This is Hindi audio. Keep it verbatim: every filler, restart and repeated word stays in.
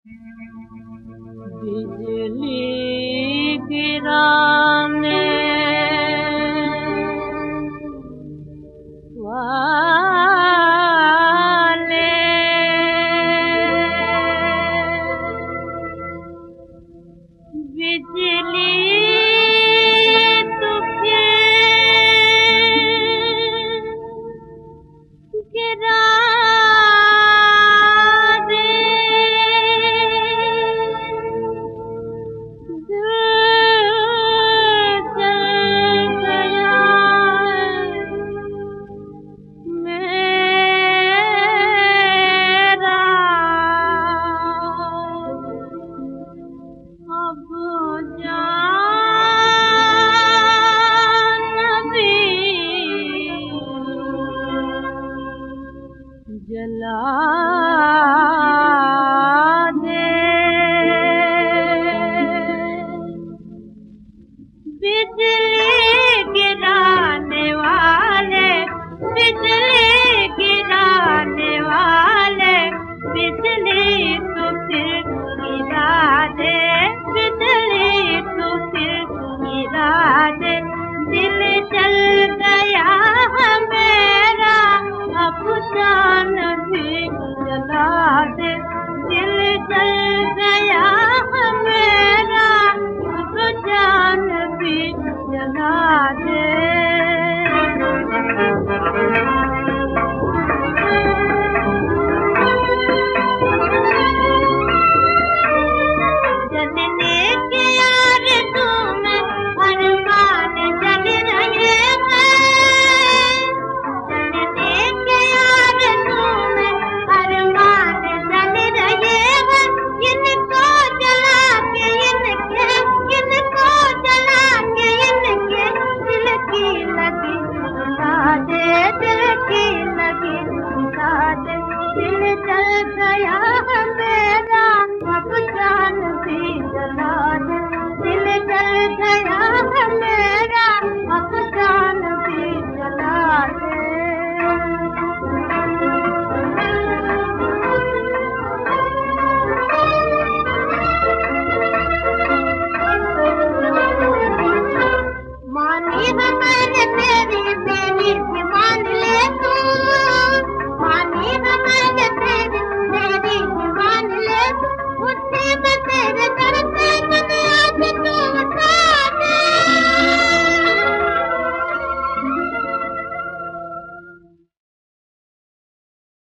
बिजली गिराने वाले बिजली तो गिरा जला दे बिजली गिराने वाले बिजली गिराने वाले बिजली तो फिर गिरा दे बिजली तो फिर गिरा दे दिल जल गया मेरा अब जान भी जला दे दिल जल गया मेरा अब जान भी जला दे जलने के आरज़ू में अरमान जल रहे हैं जलने के आरज़ू में अरमान जल रहे हैं इनको जला के इनके इनको जला के इनके दिल की लगी बुझा दे दिल की लगी बुझा दे दिल जल गया मेरा अब जान भी जला